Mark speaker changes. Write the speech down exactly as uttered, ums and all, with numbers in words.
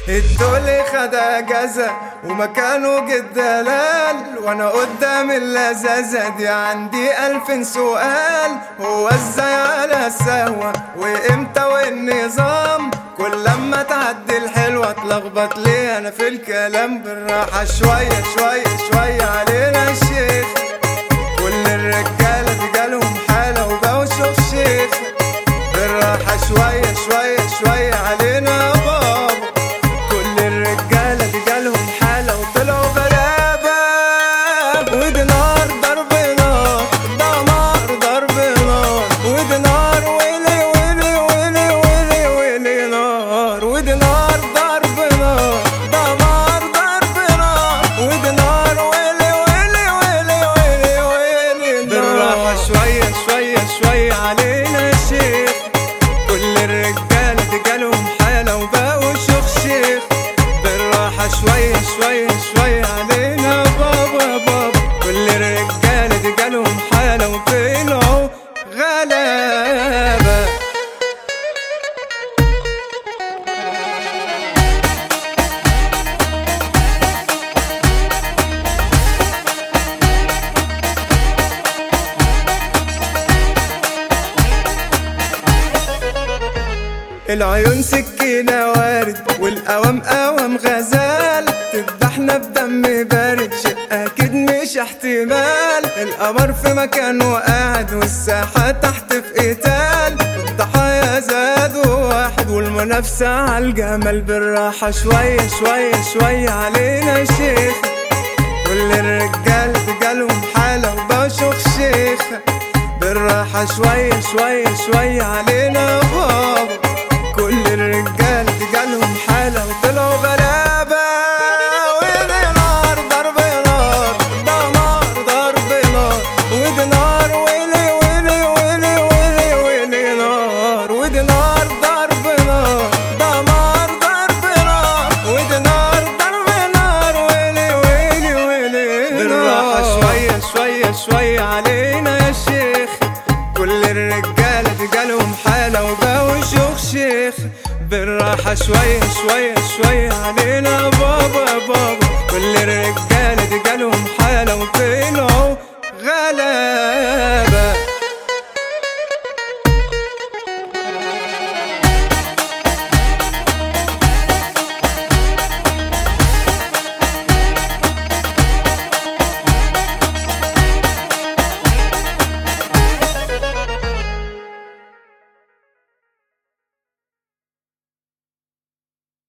Speaker 1: الدولي خد اجازة ومكانه جد دلال، وانا قدام اللذاذة دي عندي الف سؤال. هو ازاي على السهوة وامتى والنظام؟ كل لما تعدي الحلوة اتلخبط ليه انا في الكلام؟ بالراحة شوية شوية شوية علينا الشيخ، كل الرجالة دي جالهم حالة وبقوا شوف شيخ. بالراحة شوية شوية شوية علينا بابا، كل الرجالة دي جالهم حالة وطلعوا غلابة. ودي نار ضرب نار، دمار ضرب نار، ودي نار ويلي ويلي ويلي ويلي ويلي نار. ودي نار ضرب نار، دمار ضرب نار، ودي نار ويلي ويلي ويلي ويلي ويلي نار. بالراحة شوية شوية شوية علينا الشيخ، كل الرجالة دي جالهم حالة وبقوا شيخ شيخ. بالراحة شوية شوية شوية علينا بابا بابا، كل الرجالة دي جالهم حالة وطلعوا غلابة. العيون سكينة وارد والقوام قوام غزال، تذبحنا بدم بارد شيء أكيد مش احتمال. القمر في مكانه قاعد والساحة تحت في قتال، الضحايا زادوا واحد والمنافسة عالجمال. بالراحة شوية شوية شوية علينا شيخ، كل الرجال جالهم حالة وبقوا شيخ شيخ. بالراحة شوية شوية شوية علينا بابا، كل الرجال دي جالهم حالة وطلعوا غلابة. ودي نار ضرب نار، دمار ضرب نار، ودي نار ويلي ويلي ويلي ويلي ويلي نار. ودي نار ضرب نار، دمار ضرب نار، ودي نار ضرب نار، ويلي ويلي ويلي نار. بالراحة شوية شوية شوية علينا يا شيخ، كل الرجالة دي جالهم حالة وبقوا شيخ شيخ. بالراحة شوية شوية شوية علينا بابا بابا، كل الرجالة دي جالهم حالة وطلعوا غلابة.